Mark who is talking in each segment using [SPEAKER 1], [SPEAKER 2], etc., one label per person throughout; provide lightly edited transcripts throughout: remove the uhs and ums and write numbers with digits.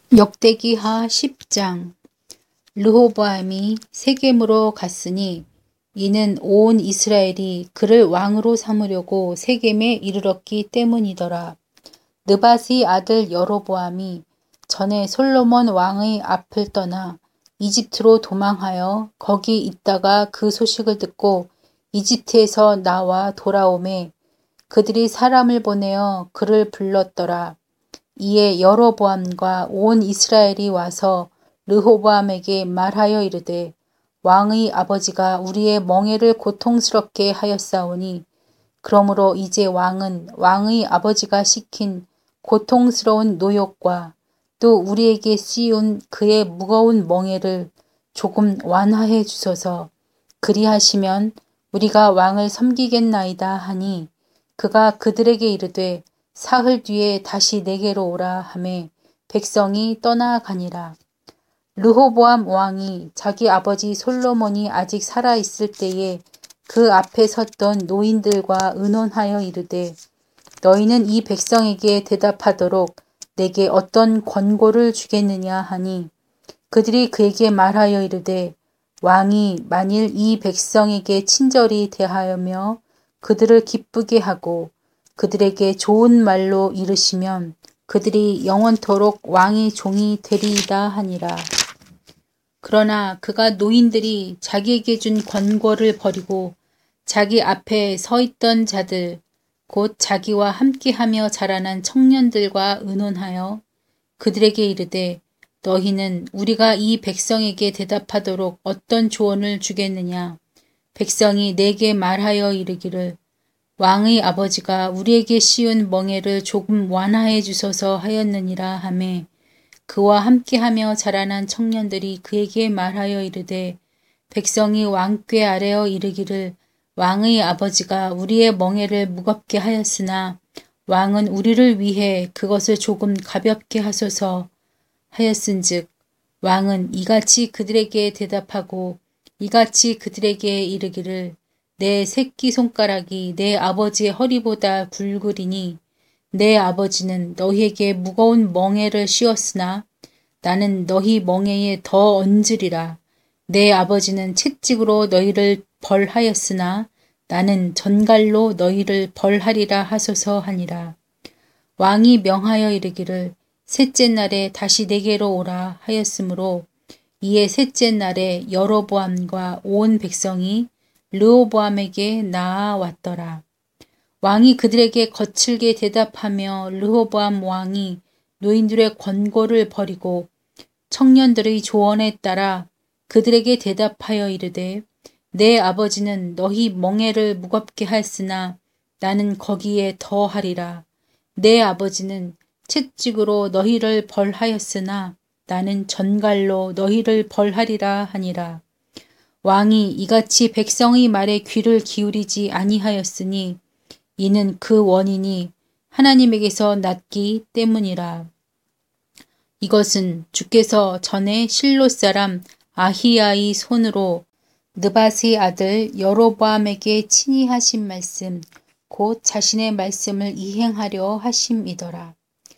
[SPEAKER 1] 역대기하 10장. 르호보암이 세겜으로 갔으니 이는 온 이스라엘이 그를 왕으로 삼으려고 세겜에 이르렀기 때문이더라. 느밧의 아들 여로보암이 전에 솔로몬 왕의 앞을 떠나 이집트로 도망하여 거기 있다가 그 소식을 듣고 이집트에서 나와 돌아오매 그들이 사람을 보내어 그를 불렀더라. 이에 여로보암과 온 이스라엘이 와서 르호보암에게 말하여 이르되 왕의 아버지가 우리의 멍에를 고통스럽게 하였사오니 그러므로 이제 왕은 왕의 아버지가 시킨 고통스러운 노역과 또 우리에게 씌운 그의 무거운 멍에를 조금 완화해 주소서. 그리하시면 우리가 왕을 섬기겠나이다 하니 그가 그들에게 이르되 사흘 뒤에 다시 내게로 오라 하매 백성이 떠나가니라. 르호보암 왕이 자기 아버지 솔로몬이 아직 살아 있을 때에 그 앞에 섰던 노인들과 의논하여 이르되 너희는 이 백성에게 대답하도록 내게 어떤 권고를 주겠느냐 하니 그들이 그에게 말하여 이르되 왕이 만일 이 백성에게 친절히 대하여며 그들을 기쁘게 하고 그들에게 좋은 말로 이르시면 그들이 영원토록 왕의 종이 되리이다 하니라. 그러나 그가 노인들이 자기에게 준 권고를 버리고 자기 앞에 서 있던 자들 곧 자기와 함께하며 자라난 청년들과 의논하여 그들에게 이르되 너희는 우리가 이 백성에게 대답하도록 어떤 조언을 주겠느냐. 백성이 내게 말하여 이르기를 왕의 아버지가 우리에게 씌운 멍에를 조금 완화해 주소서 하였느니라 하매 그와 함께하며 자라난 청년들이 그에게 말하여 이르되 백성이 왕께 아뢰어 이르기를 왕의 아버지가 우리의 멍에를 무겁게 하였으나 왕은 우리를 위해 그것을 조금 가볍게 하소서 하였은즉 왕은 이같이 그들에게 대답하고 이같이 그들에게 이르기를 내 새끼손가락이 내 아버지의 허리보다 굵으리니 내 아버지는 너희에게 무거운 멍에를 씌웠으나 나는 너희 멍에에 더 얹으리라. 내 아버지는 채찍으로 너희를 벌하였으나 나는 전갈로 너희를 벌하리라 하소서 하니라. 왕이 명하여 이르기를 셋째 날에 다시 내게로 오라 하였으므로 이에 셋째 날에 여로보암과 온 백성이 르호보암에게 나아왔더라. 왕이 그들에게 거칠게 대답하며 르호보암 왕이 노인들의 권고를 버리고 청년들의 조언에 따라 그들에게 대답하여 이르되 내 아버지는 너희 멍에를 무겁게 하였으나 나는 거기에 더하리라. 내 아버지는 채찍으로 너희를 벌하였으나 나는 전갈로 너희를 벌하리라 하니라. 왕이 이같이 백성의 말에 귀를 기울이지 아니하였으니 이는 그 원인이 하나님에게서 났기 때문이라. 이것은 주께서 전에 실로 사람 아히야의 손으로 느밧의 아들 여로보암에게 친히 하신 말씀 곧 자신의 말씀을 이행하려 하심이더라.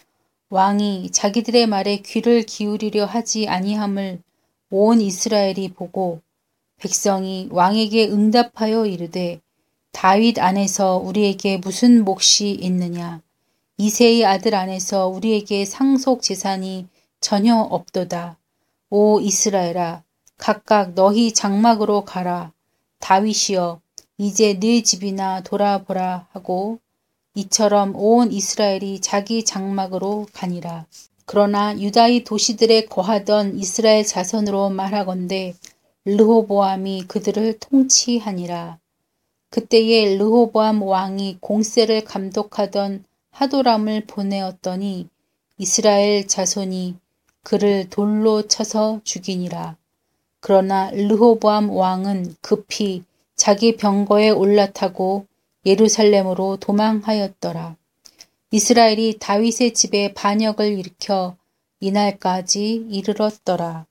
[SPEAKER 1] 왕이 자기들의 말에 귀를 기울이려 하지 아니함을 온 이스라엘이 보고 백성이 왕에게 응답하여 이르되 다윗 안에서 우리에게 무슨 몫이 있느냐. 이새의 아들 안에서 우리에게 상속 재산이 전혀 없도다. 오 이스라엘아 각각 너희 장막으로 가라. 다윗이여 이제 네 집이나 돌아보라 하고 이처럼 온 이스라엘이 자기 장막으로 가니라. 그러나 유다의 도시들에 거하던 이스라엘 자손으로 말하건대 르호보암이 그들을 통치하니라. 그때에 르호보암 왕이 공세를 감독하던 하도람을 보내었더니 이스라엘 자손이 그를 돌로 쳐서 죽이니라. 그러나 르호보암 왕은 급히 자기 병거에 올라타고 예루살렘으로 도망하였더라. 이스라엘이 다윗의 집에 반역을 일으켜 이날까지 이르렀더라.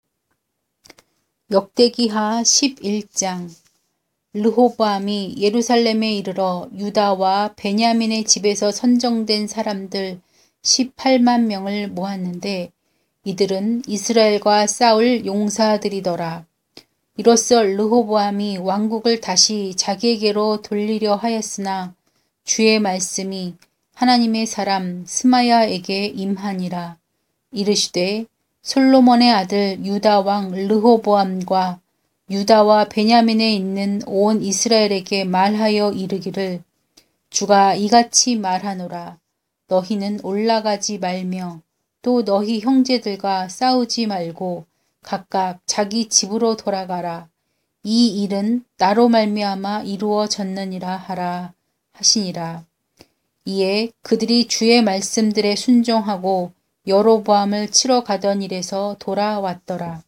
[SPEAKER 1] 역대기하 11장. 르호보암이 예루살렘에 이르러 유다와 베냐민의 집에서 선정된 사람들 18만 명을 모았는데 이들은 이스라엘과 싸울 용사들이더라. 이로써 르호보암이 왕국을 다시 자기에게로 돌리려 하였으나 주의 말씀이 하나님의 사람 스마야에게 임하니라. 이르시되 솔로몬의 아들 유다 왕 르호보암과 유다와 베냐민에 있는 온 이스라엘에게 말하여 이르기를 주가 이같이 말하노라. 너희는 올라가지 말며 또 너희 형제들과 싸우지 말고 각각 자기 집으로 돌아가라. 이 일은 나로 말미암아 이루어졌느니라 하라 하시니라. 이에 그들이 주의 말씀들에 순종하고 여로보암을 치러 가던 일에서 돌아왔더라.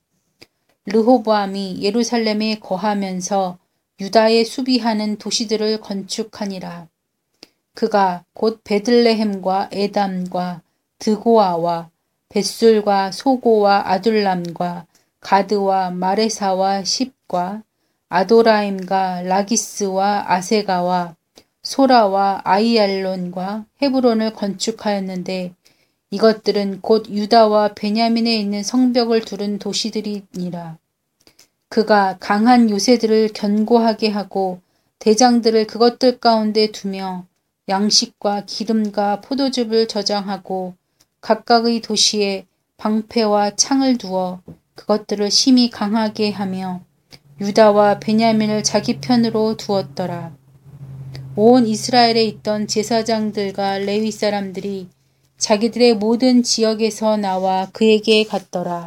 [SPEAKER 1] 르호보암이 예루살렘에 거하면서 유다에 수비하는 도시들을 건축하니라. 그가 곧 베들레헴과 에담과 드고아와 벳술과 소고와 아둘람과 가드와 마레사와 십과 아도라임과 라기스와 아세가와 소라와 아이알론과 헤브론을 건축하였는데 이것들은 곧 유다와 베냐민에 있는 성벽을 두른 도시들이니라. 그가 강한 요새들을 견고하게 하고 대장들을 그것들 가운데 두며 양식과 기름과 포도즙을 저장하고 각각의 도시에 방패와 창을 두어 그것들을 심히 강하게 하며 유다와 베냐민을 자기 편으로 두었더라. 온 이스라엘에 있던 제사장들과 레위 사람들이 자기들의 모든 지역에서 나와 그에게 갔더라.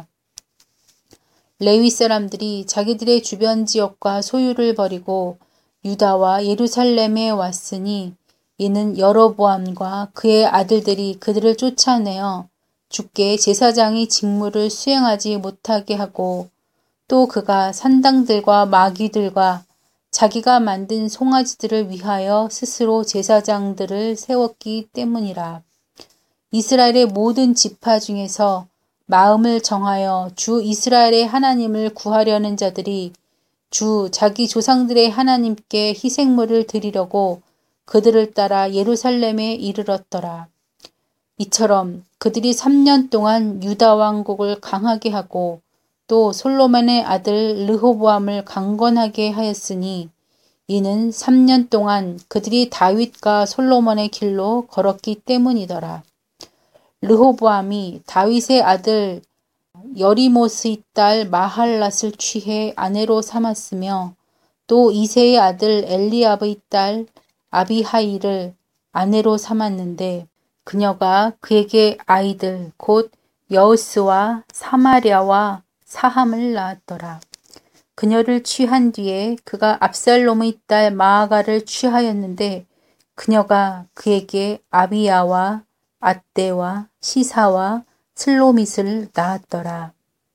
[SPEAKER 1] 레위 사람들이 자기들의 주변 지역과 소유를 버리고 유다와 예루살렘에 왔으니 이는 여로보암과 그의 아들들이 그들을 쫓아내어 주께 제사장이 직무를 수행하지 못하게 하고 또 그가 산당들과 마귀들과 자기가 만든 송아지들을 위하여 스스로 제사장들을 세웠기 때문이라. 이스라엘의 모든 지파 중에서 마음을 정하여 주 이스라엘의 하나님을 구하려는 자들이 주 자기 조상들의 하나님께 희생물을 드리려고 그들을 따라 예루살렘에 이르렀더라. 이처럼 그들이 3년 동안 유다 왕국을 강하게 하고 또 솔로몬의 아들 르호보암을 강건하게 하였으니 이는 3년 동안 그들이 다윗과 솔로몬의 길로 걸었기 때문이더라. 르호보암이 다윗의 아들 여리모스의 딸 마할랏을 취해 아내로 삼았으며 또 이새의 아들 엘리압의 딸 아비하일을 아내로 삼았는데 그녀가 그에게 아이들 곧 여우스와 사마랴와 사함을 낳았더라. 그녀를 취한 뒤에 그가 압살롬의 딸 마아가를 취하였는데 그녀가 그에게 아비야와 앗대와 시사와 슬로밋을 낳았더라.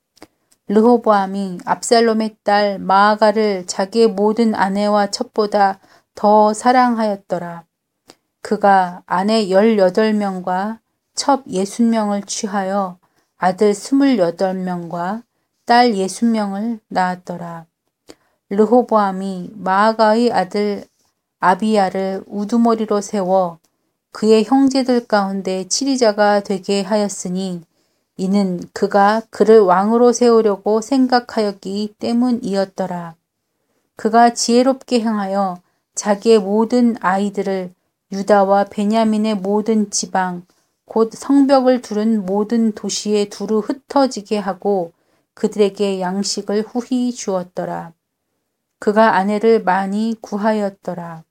[SPEAKER 1] 르호보암이 압살롬의 딸 마아가를 자기의 모든 아내와 첩보다 더 사랑하였더라. 그가 아내 18명과 첩 60명을 취하여 아들 28명과 딸 60명을 낳았더라. 르호보암이 마아가의 아들 아비야를 우두머리로 세워 그의 형제들 가운데 치리자가 되게 하였으니 이는 그가 그를 왕으로 세우려고 생각하였기 때문이었더라. 그가 지혜롭게 행하여 자기의 모든 아이들을 유다와 베냐민의 모든 지방 곧 성벽을 두른 모든 도시에 두루 흩어지게 하고 그들에게 양식을 후히 주었더라. 그가 아내를 많이 구하였더라.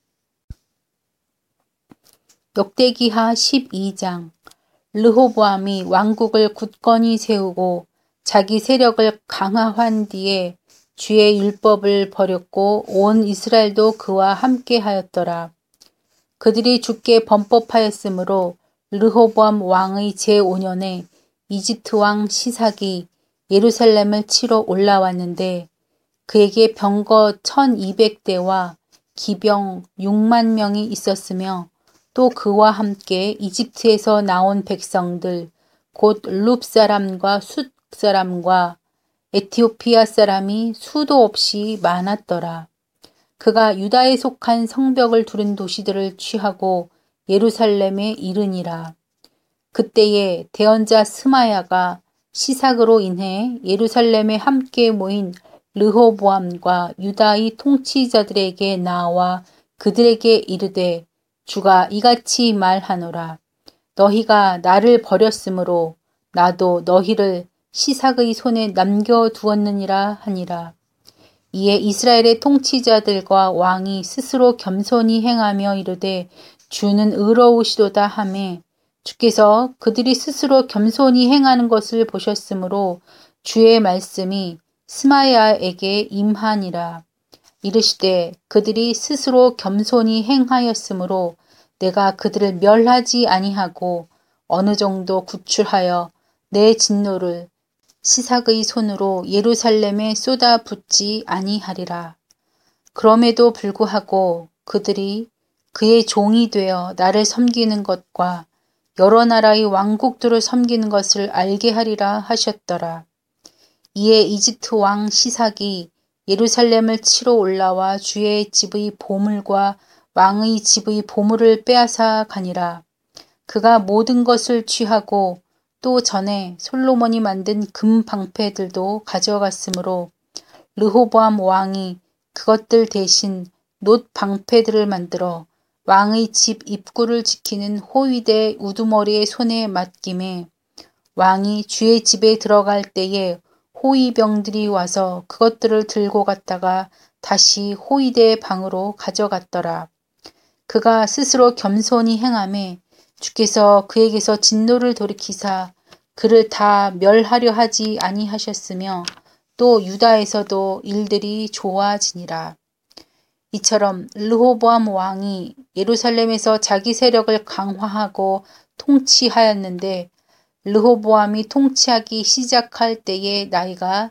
[SPEAKER 1] 역대기하 12장. 르호보암이 왕국을 굳건히 세우고 자기 세력을 강화한 뒤에 주의 율법을 버렸고 온 이스라엘도 그와 함께 하였더라. 그들이 주께 범법하였으므로 르호보암 왕의 제5년에 이집트 왕 시삭이 예루살렘을 치러 올라왔는데 그에게 병거 1200대와 기병 6만 명이 있었으며 또 그와 함께 이집트에서 나온 백성들 곧 룹 사람과 숫 사람과 에티오피아 사람이 수도 없이 많았더라. 그가 유다에 속한 성벽을 두른 도시들을 취하고 예루살렘에 이르니라. 그때에 대언자 스마야가 시삭으로 인해 예루살렘에 함께 모인 르호보암과 유다의 통치자들에게 나와 그들에게 이르되 주가 이같이 말하노라. 너희가 나를 버렸으므로 나도 너희를 시삭의 손에 남겨두었느니라 하니라. 이에 이스라엘의 통치자들과 왕이 스스로 겸손히 행하며 이르되 주는 의로우시도다 하매 주께서 그들이 스스로 겸손히 행하는 것을 보셨으므로 주의 말씀이 스마야에게 임하니라. 이르시되 그들이 스스로 겸손히 행하였으므로 내가 그들을 멸하지 아니하고 어느 정도 구출하여 내 진노를 시삭의 손으로 예루살렘에 쏟아붓지 아니하리라. 그럼에도 불구하고 그들이 그의 종이 되어 나를 섬기는 것과 여러 나라의 왕국들을 섬기는 것을 알게 하리라 하셨더라. 이에 이집트 왕 시삭이 예루살렘을 치러 올라와 주의 집의 보물과 왕의 집의 보물을 빼앗아 가니라. 그가 모든 것을 취하고 또 전에 솔로몬이 만든 금 방패들도 가져갔으므로 르호보암 왕이 그것들 대신 놋 방패들을 만들어 왕의 집 입구를 지키는 호위대 우두머리의 손에 맡김에 왕이 주의 집에 들어갈 때에 호위병들이 와서 그것들을 들고 갔다가 다시 호위대 방으로 가져갔더라. 그가 스스로 겸손히 행하매 주께서 그에게서 진노를 돌이키사 그를 다 멸하려 하지 아니하셨으며 또 유다에서도 일들이 좋아지니라. 이처럼 르호보암 왕이 예루살렘에서 자기 세력을 강화하고 통치하였는데 르호보암이 통치하기 시작할 때의 나이가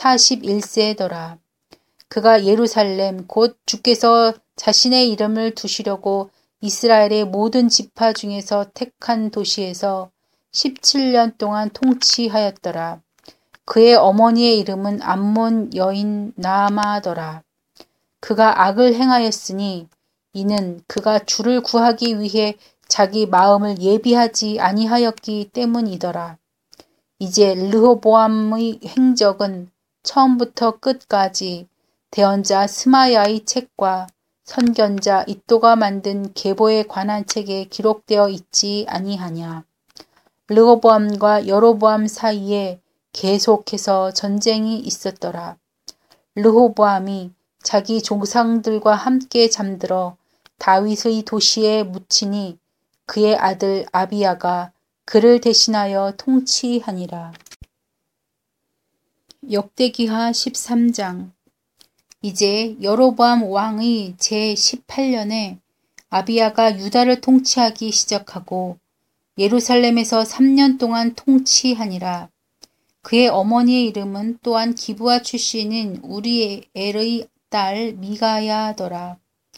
[SPEAKER 1] 41세더라. 그가 예루살렘 곧 주께서 자신의 이름을 두시려고 이스라엘의 모든 지파 중에서 택한 도시에서 17년 동안 통치하였더라. 그의 어머니의 이름은 암몬 여인 나아마더라. 그가 악을 행하였으니 이는 그가 주를 구하기 위해 자기 마음을 예비하지 아니하였기 때문이더라. 이제 르호보암의 행적은 처음부터 끝까지 대언자 스마야의 책과 선견자 이또가 만든 계보에 관한 책에 기록되어 있지 아니하냐. 르호보암과 여로보암 사이에 계속해서 전쟁이 있었더라. 르호보암이 자기 조상들과 함께 잠들어 다윗의 도시에 묻히니 그의 아들 아비야가 그를 대신하여 통치하니라. 역대기하 13장. 이제 여로보암 왕의 제18년에 아비야가 유다를 통치하기 시작하고 예루살렘에서 3년 동안 통치하니라. 그의 어머니의 이름은 또한 기브아 출신인 우리엘의 딸 미가야더라.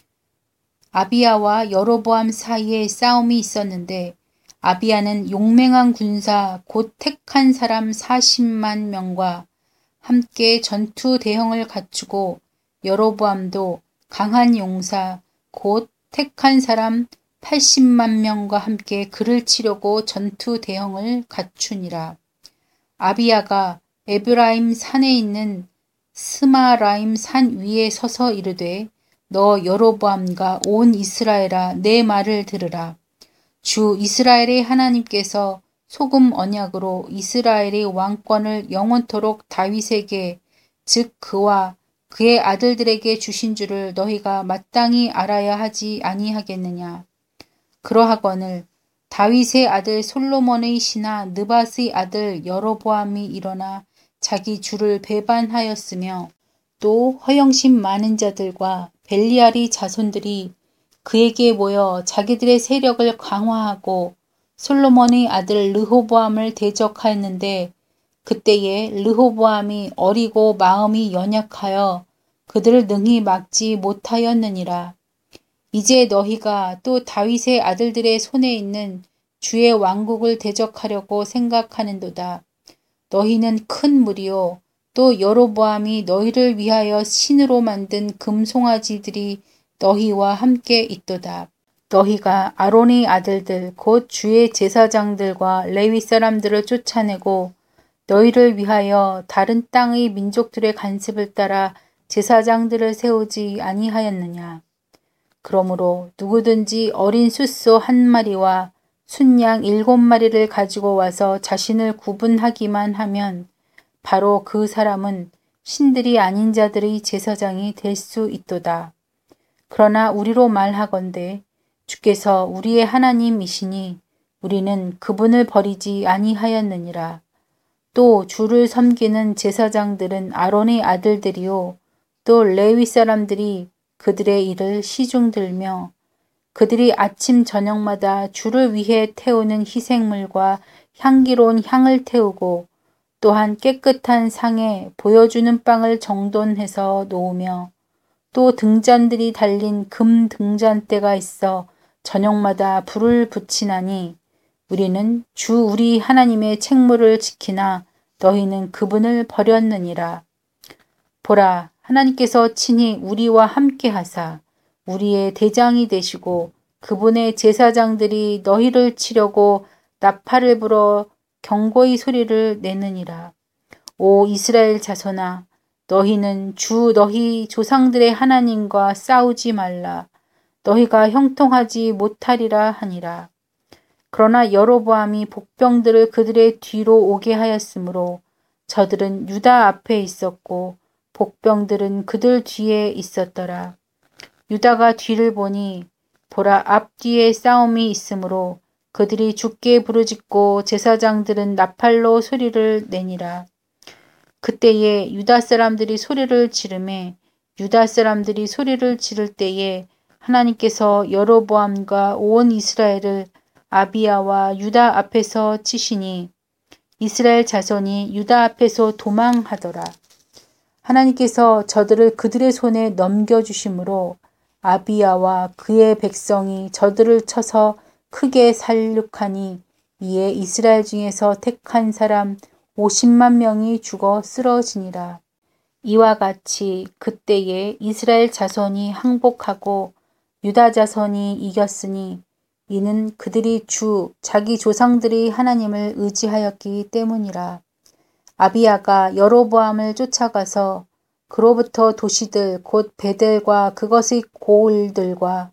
[SPEAKER 1] 아비야와 여로보암 사이에 싸움이 있었는데 아비야는 용맹한 군사 곧 택한 사람 40만 명과 함께 전투 대형을 갖추고 여로보암도 강한 용사 곧 택한 사람 80만 명과 함께 그를 치려고 전투 대형을 갖추니라. 아비야가 에브라임 산에 있는 스마라임 산 위에 서서 이르되 너 여로보암과 온 이스라엘아 내 말을 들으라. 주 이스라엘의 하나님께서 소금 언약으로 이스라엘의 왕권을 영원토록 다윗에게 즉 그와 그의 아들들에게 주신 줄을 너희가 마땅히 알아야 하지 아니하겠느냐. 그러하거늘 다윗의 아들 솔로몬의 신하 느밧의 아들 여로보암이 일어나 자기 주를 배반하였으며 또 허영심 많은 자들과 벨리알의 자손들이 그에게 모여 자기들의 세력을 강화하고 솔로몬의 아들 르호보암을 대적하였는데 그때에 르호보암이 어리고 마음이 연약하여 그들을 능히 막지 못하였느니라. 이제 너희가 또 다윗의 아들들의 손에 있는 주의 왕국을 대적하려고 생각하는도다. 너희는 큰 무리요 또 여로보암이 너희를 위하여 신으로 만든 금송아지들이 너희와 함께 있도다. 너희가 아론의 아들들 곧 주의 제사장들과 레위 사람들을 쫓아내고 너희를 위하여 다른 땅의 민족들의 간습을 따라 제사장들을 세우지 아니하였느냐. 그러므로 누구든지 어린 숫소 1마리와 순양 7마리를 가지고 와서 자신을 구분하기만 하면 바로 그 사람은 신들이 아닌 자들의 제사장이 될 수 있도다. 그러나 우리로 말하건대 주께서 우리의 하나님이시니 우리는 그분을 버리지 아니하였느니라. 또 주를 섬기는 제사장들은 아론의 아들들이요 또 레위 사람들이 그들의 일을 시중 들며 그들이 아침 저녁마다 주를 위해 태우는 희생물과 향기로운 향을 태우고 또한 깨끗한 상에 보여주는 빵을 정돈해서 놓으며 또 등잔들이 달린 금 등잔대가 있어 저녁마다 불을 붙이나니 우리는 주 우리 하나님의 책무를 지키나 너희는 그분을 버렸느니라. 보라, 하나님께서 친히 우리와 함께 하사 우리의 대장이 되시고 그분의 제사장들이 너희를 치려고 나팔을 불어 경고의 소리를 내느니라. 오 이스라엘 자손아, 너희는 주 너희 조상들의 하나님과 싸우지 말라. 너희가 형통하지 못하리라 하니라. 그러나 여로보암이 복병들을 그들의 뒤로 오게 하였으므로 저들은 유다 앞에 있었고 복병들은 그들 뒤에 있었더라. 유다가 뒤를 보니 보라 앞뒤에 싸움이 있으므로 그들이 죽게 부르짖고 제사장들은 나팔로 소리를 내니라. 그때에 유다 사람들이 소리를 지르매 유다 사람들이 소리를 지를 때에 하나님께서 여로보암과 온 이스라엘을 아비야와 유다 앞에서 치시니 이스라엘 자손이 유다 앞에서 도망하더라. 하나님께서 저들을 그들의 손에 넘겨주심으로 아비야와 그의 백성이 저들을 쳐서 크게 살육하니 이에 이스라엘 중에서 택한 사람 50만 명이 죽어 쓰러지니라. 이와 같이 그때에 이스라엘 자손이 항복하고 유다 자손이 이겼으니 이는 그들이 주 자기 조상들이 하나님을 의지하였기 때문이라. 아비야가 여로보암을 쫓아가서 그로부터 도시들 곧 베델과 그것의 고을들과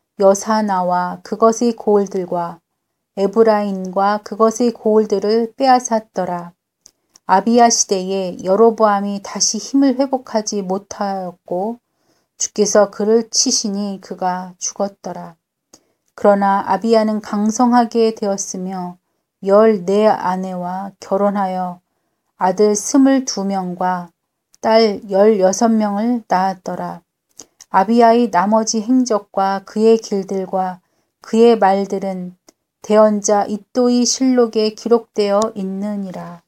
[SPEAKER 1] 여사나와 그것의 고을들과 에브라임과 그것의 고을들을 빼앗았더라. 아비야 시대에 여로보암이 다시 힘을 회복하지 못하였고 주께서 그를 치시니 그가 죽었더라. 그러나 아비야는 강성하게 되었으며 14 아내와 결혼하여 아들 22명과 딸 16명을 낳았더라. 아비야의 나머지 행적과 그의 길들과 그의 말들은 대언자 이또의 실록에 기록되어 있느니라.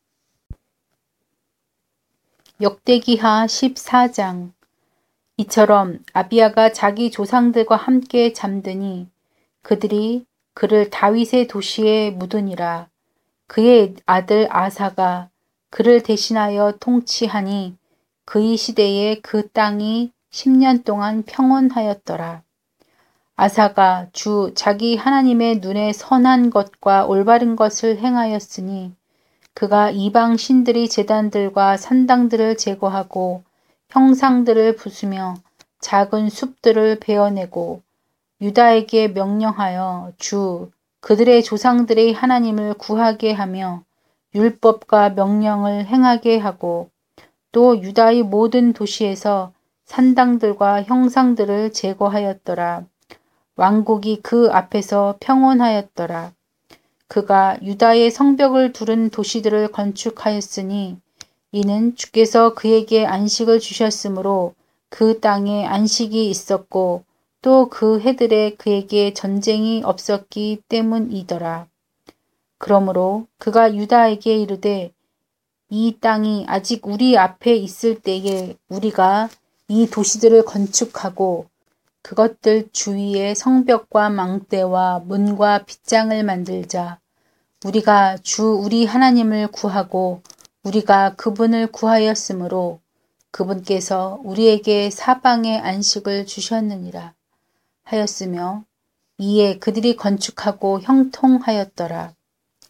[SPEAKER 1] 역대기하 14장. 이처럼 아비야가 자기 조상들과 함께 잠드니 그들이 그를 다윗의 도시에 묻으니라. 그의 아들 아사가 그를 대신하여 통치하니 그의 시대에 그 땅이 10년 동안 평온하였더라. 아사가 주 자기 하나님의 눈에 선한 것과 올바른 것을 행하였으니 그가 이방 신들의 제단들과 산당들을 제거하고 형상들을 부수며 작은 숲들을 베어내고 유다에게 명령하여 주 그들의 조상들의 하나님을 구하게 하며 율법과 명령을 행하게 하고 또 유다의 모든 도시에서 산당들과 형상들을 제거하였더라. 왕국이 그 앞에서 평온하였더라. 그가 유다의 성벽을 두른 도시들을 건축하였으니 이는 주께서 그에게 안식을 주셨으므로 그 땅에 안식이 있었고 또 그 해들에 그에게 전쟁이 없었기 때문이더라. 그러므로 그가 유다에게 이르되 이 땅이 아직 우리 앞에 있을 때에 우리가 이 도시들을 건축하고 그것들 주위에 성벽과 망대와 문과 빗장을 만들자. 우리가 주 우리 하나님을 구하고 우리가 그분을 구하였으므로 그분께서 우리에게 사방의 안식을 주셨느니라 하였으며 이에 그들이 건축하고 형통하였더라.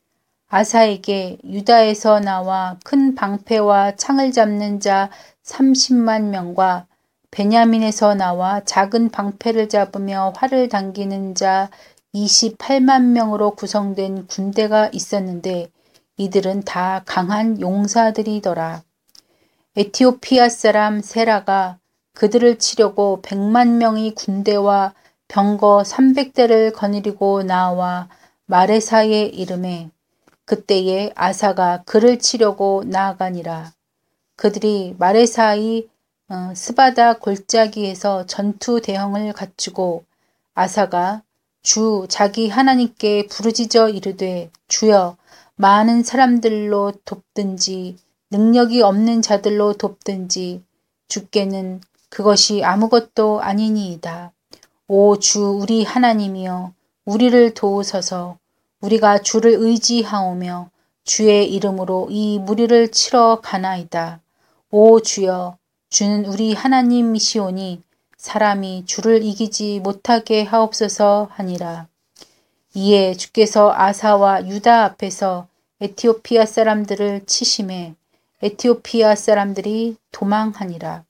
[SPEAKER 1] 아사에게 유다에서 나와 큰 방패와 창을 잡는 자 30만 명과 베냐민에서 나와 작은 방패를 잡으며 활을 당기는 자 28만 명으로 구성된 군대가 있었는데 이들은 다 강한 용사들이더라. 에티오피아 사람 세라가 그들을 치려고 100만 명의 군대와 병거 300대를 거느리고 나와 마레사에 이르매 그때에 아사가 그를 치려고 나아가니라. 그들이 마레사의 스바다 골짜기에서 전투 대형을 갖추고 아사가 주 자기 하나님께 부르짖어 이르되 주여 많은 사람들로 돕든지 능력이 없는 자들로 돕든지 주께는 그것이 아무것도 아니니이다. 오 주 우리 하나님이여 우리를 도우소서. 우리가 주를 의지하오며 주의 이름으로 이 무리를 치러 가나이다. 오 주여 주는 우리 하나님이시오니 사람이 주를 이기지 못하게 하옵소서 하니라. 이에 주께서 아사와 유다 앞에서 에티오피아 사람들을 치심해 에티오피아 사람들이 도망하니라.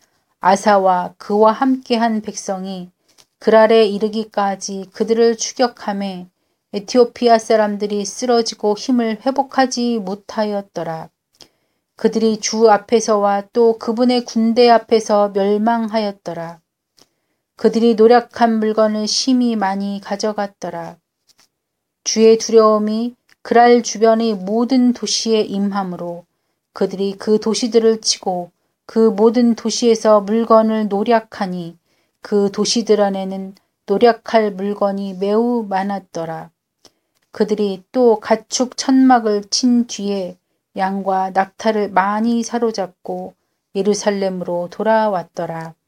[SPEAKER 1] 아사와 그와 함께한 백성이 그랄에 이르기까지 그들을 추격하매 에티오피아 사람들이 쓰러지고 힘을 회복하지 못하였더라. 그들이 주 앞에서와 또 그분의 군대 앞에서 멸망하였더라. 그들이 노력한 물건을 심히 많이 가져갔더라. 주의 두려움이 그랄 주변의 모든 도시에 임함으로 그들이 그 도시들을 치고 그 모든 도시에서 물건을 노략하니 그 도시들 안에는 노략할 물건이 매우 많았더라. 그들이 또 가축 천막을 친 뒤에 양과 낙타를 많이 사로잡고 예루살렘으로 돌아왔더라.